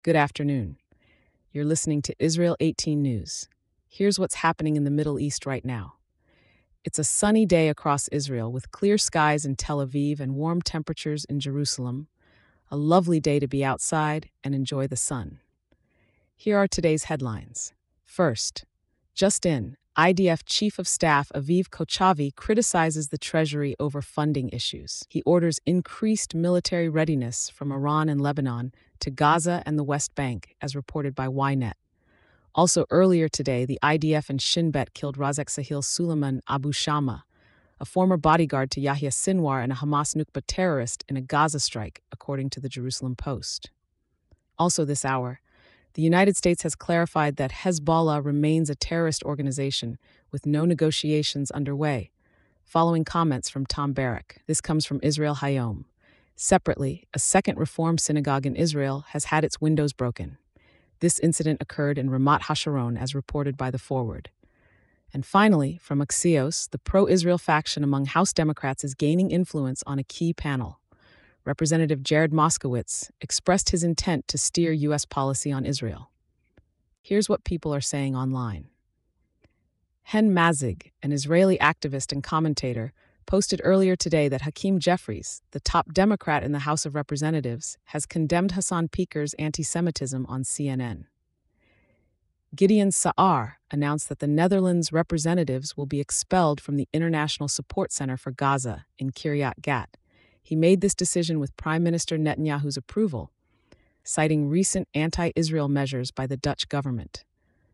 Good afternoon. You're listening to Israel 18 News. Here's what's happening in the Middle East right now. It's a sunny day across Israel with clear skies in Tel Aviv and warm temperatures in Jerusalem. A lovely day to be outside and enjoy the sun. Here are today's headlines. First, just in, IDF Chief of Staff Aviv Kochavi criticizes the Treasury over funding issues. He orders increased military readiness from Iran and Lebanon to Gaza and the West Bank, as reported by Ynet. Also earlier today, the IDF and Shin Bet killed Razak Sahil Suleiman Abu Shama, a former bodyguard to Yahya Sinwar and a Hamas Nukba terrorist in a Gaza strike, according to the Jerusalem Post. Also this hour, the United States has clarified that Hezbollah remains a terrorist organization with no negotiations underway, following comments from Tom Barrack. This comes from Israel Hayom. Separately, a second Reform synagogue in Israel has had its windows broken. This incident occurred in Ramat HaSharon, as reported by The Forward. And finally, from Axios, the pro-Israel faction among House Democrats is gaining influence on a key panel. Representative Jared Moskowitz expressed his intent to steer U.S. policy on Israel. Here's what people are saying online. Hen Mazig, an Israeli activist and commentator, posted earlier today that Hakeem Jeffries, the top Democrat in the House of Representatives, has condemned Hassan Piker's anti-Semitism on CNN. Gideon Sa'ar announced that the Netherlands' representatives will be expelled from the International Support Center for Gaza in Kiryat Gat. He made this decision with Prime Minister Netanyahu's approval, citing recent anti-Israel measures by the Dutch government.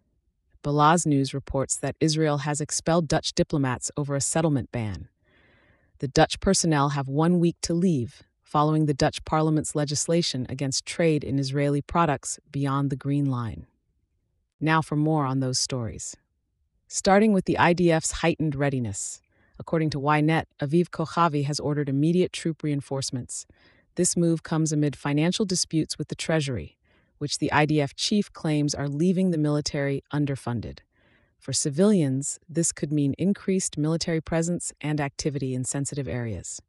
Balaz News reports that Israel has expelled Dutch diplomats over a settlement ban. The Dutch personnel have 1 week to leave, following the Dutch parliament's legislation against trade in Israeli products beyond the Green Line. Now for more on those stories. Starting with the IDF's heightened readiness. According to Ynet, Aviv Kochavi has ordered immediate troop reinforcements. This move comes amid financial disputes with the Treasury, which the IDF chief claims are leaving the military underfunded. For civilians, this could mean increased military presence and activity in sensitive areas.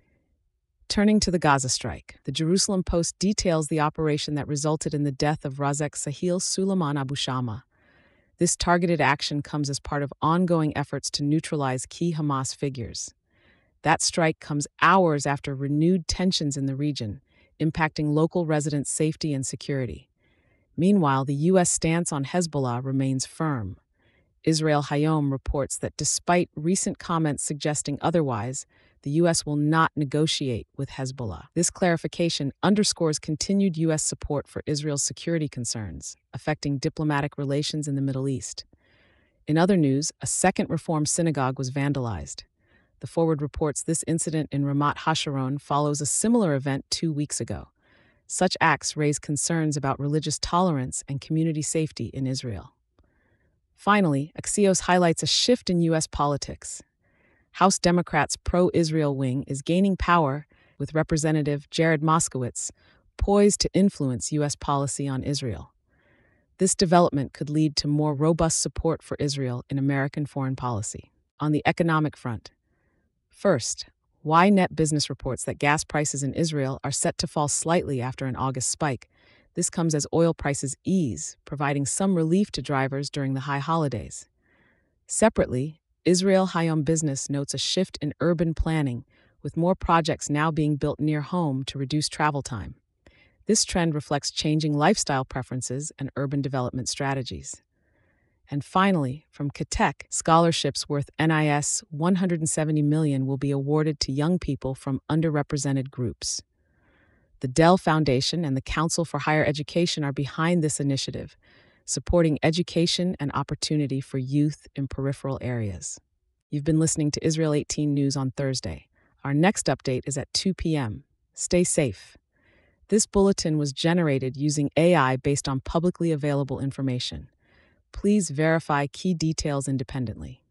Turning to the Gaza strike, the Jerusalem Post details the operation that resulted in the death of Razak Sahil Suleiman Abu Shama. This targeted action comes as part of ongoing efforts to neutralize key Hamas figures. That strike comes hours after renewed tensions in the region, impacting local residents' safety and security. Meanwhile, the U.S. stance on Hezbollah remains firm. Israel Hayom reports that despite recent comments suggesting otherwise, the U.S. will not negotiate with Hezbollah. This clarification underscores continued U.S. support for Israel's security concerns, affecting diplomatic relations in the Middle East. In other news, a second Reform synagogue was vandalized. The Forward reports this incident in Ramat HaSharon follows a similar event 2 weeks ago. Such acts raise concerns about religious tolerance and community safety in Israel. Finally, Axios highlights a shift in U.S. politics. House Democrats' pro-Israel wing is gaining power, with Representative Jared Moskowitz poised to influence U.S. policy on Israel. This development could lead to more robust support for Israel in American foreign policy. On the economic front, first, Ynet Business reports that gas prices in Israel are set to fall slightly after an August spike. This comes as oil prices ease, providing some relief to drivers during the high holidays. Separately, Israel Hayom Business notes a shift in urban planning, with more projects now being built near home to reduce travel time. This trend reflects changing lifestyle preferences and urban development strategies. And finally, from Ketek, scholarships worth NIS $170 million will be awarded to young people from underrepresented groups. The Dell Foundation and the Council for Higher Education are behind this initiative, supporting education and opportunity for youth in peripheral areas. You've been listening to Israel 18 News on Thursday. Our next update is at 2 p.m. Stay safe. This bulletin was generated using AI based on publicly available information. Please verify key details independently.